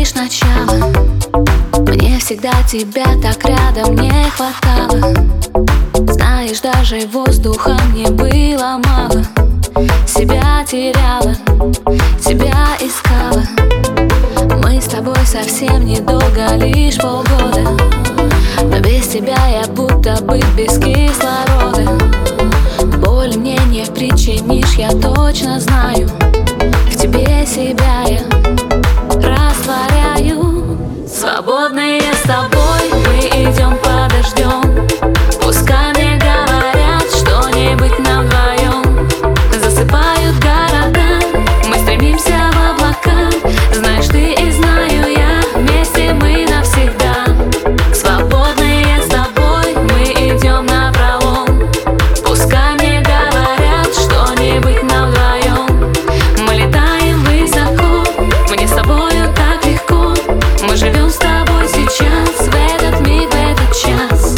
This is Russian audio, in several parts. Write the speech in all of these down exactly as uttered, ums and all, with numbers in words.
лишь начало. Мне всегда тебя так рядом не хватало. Знаешь, даже воздуха мне было мало. Себя теряла, тебя искала. Мы с тобой совсем недолго, лишь полгода. Но без тебя я будто бы без кислорода. Боль мне не причинишь, я точно знаю. В тебе себя я растворяю. Свободные с тобой мы идем подождем. Пускай мне говорят что-нибудь нам вдвоем. Засыпают города, мы стремимся в облака. Знаешь ты и знаю я, вместе мы навсегда. Свободные с тобой мы идем напролом. Пускай мне говорят что-нибудь нам вдвоем. Мы летаем высоко, мне с тобою так легко. Мы живем с тобой сейчас, в этот миг, в этот час.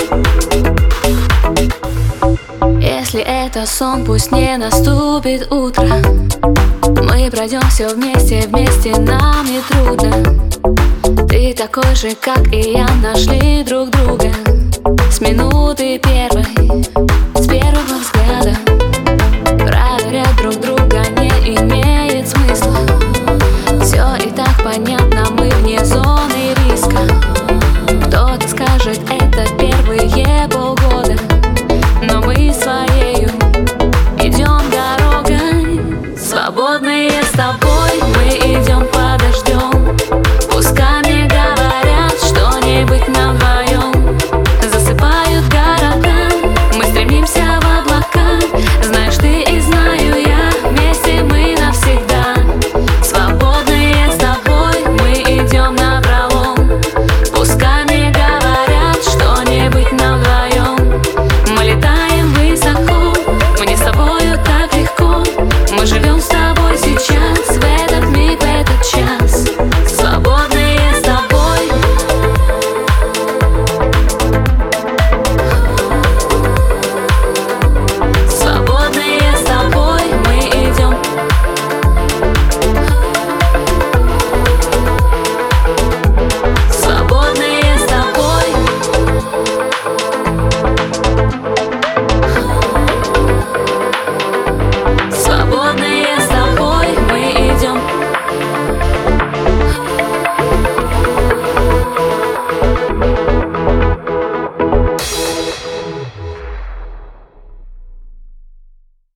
Если это сон, пусть не наступит утро. Мы пройдем все вместе, вместе нам не трудно. Ты такой же, как и я, нашли друг друга с минуты первой, с первого взгляда. Проверять друг друга не имеет смысла. Все и так понятно, мы вне зоны риска. Кто-то скажет, это первые полгода, но мы своею идем дорогой. Свободные с тобой